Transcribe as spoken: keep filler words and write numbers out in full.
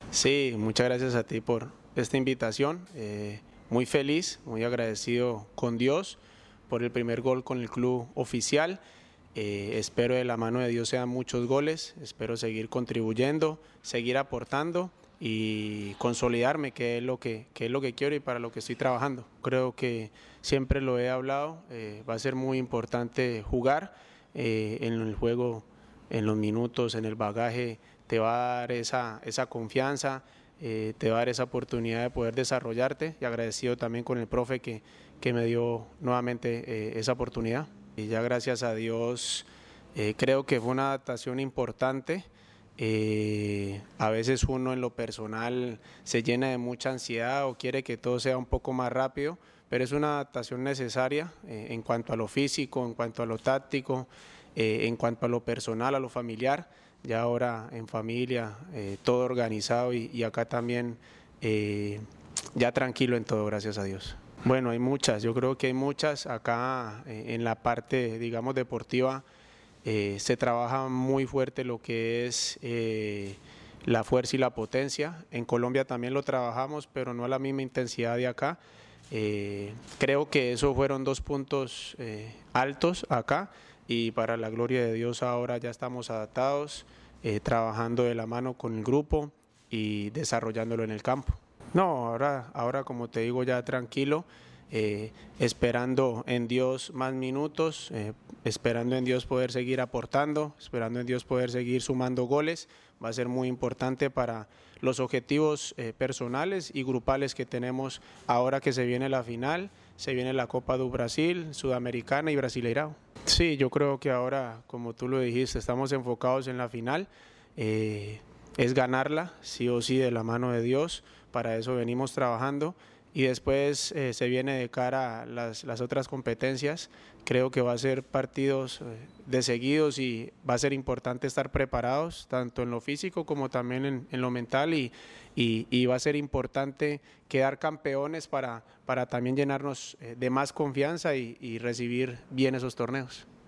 Sí, muchas gracias a ti por esta invitación. Eh, muy feliz, muy agradecido con Dios por el primer gol con el club oficial. Eh, espero de la mano de Dios sean muchos goles, espero seguir contribuyendo, seguir aportando y consolidarme, que es lo que, que es lo que quiero y para lo que estoy trabajando. Creo que siempre lo he hablado, eh, va a ser muy importante jugar eh, en el juego, en los minutos, en el bagaje, te va a dar esa, esa confianza, eh, te va a dar esa oportunidad de poder desarrollarte y agradecido también con el profe que, que me dio nuevamente eh, esa oportunidad. Y ya gracias a Dios eh, creo que fue una adaptación importante. Eh, a veces uno en lo personal se llena de mucha ansiedad o quiere que todo sea un poco más rápido, pero es una adaptación necesaria eh, en cuanto a lo físico, en cuanto a lo táctico, eh, en cuanto a lo personal, a lo familiar. Ya ahora en familia, eh, todo organizado y, y acá también eh, ya tranquilo en todo, gracias a Dios. Bueno, hay muchas, yo creo que hay muchas acá eh, en la parte, digamos, deportiva. Eh, se trabaja muy fuerte lo que es eh, la fuerza y la potencia. En Colombia también lo trabajamos, pero no a la misma intensidad de acá. Eh, creo que esos fueron dos puntos eh, altos acá y para la gloria de Dios ahora ya estamos adaptados, eh, trabajando de la mano con el grupo y desarrollándolo en el campo. No, ahora, ahora como te digo ya tranquilo, eh, esperando en Dios más minutos, eh, esperando en Dios poder seguir aportando, esperando en Dios poder seguir sumando goles. Va a ser muy importante para los objetivos eh, personales y grupales que tenemos ahora que se viene la final, se viene la Copa do Brasil, Sudamericana y Brasileirao. Sí, yo creo que ahora, como tú lo dijiste, estamos enfocados en la final. Eh, es ganarla, sí o sí, de la mano de Dios, para eso venimos trabajando y después eh, se viene de cara a las, las otras competencias. Creo que va a ser partidos eh, de seguidos y va a ser importante estar preparados, tanto en lo físico como también en, en lo mental y, y, y va a ser importante quedar campeones para, para también llenarnos eh, de más confianza y, y recibir bien esos torneos.